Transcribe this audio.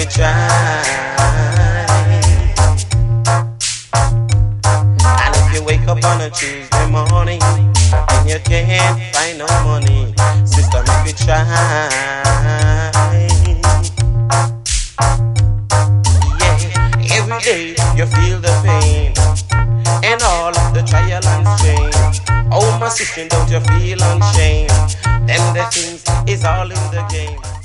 try. And if you wake up on a Tuesday morning and you can't find no money, sister, make you try. Yeah, every day you feel the pain and all of the trial and strain. Oh, my sister, don't you feel ashamed? Them the things is all in the game.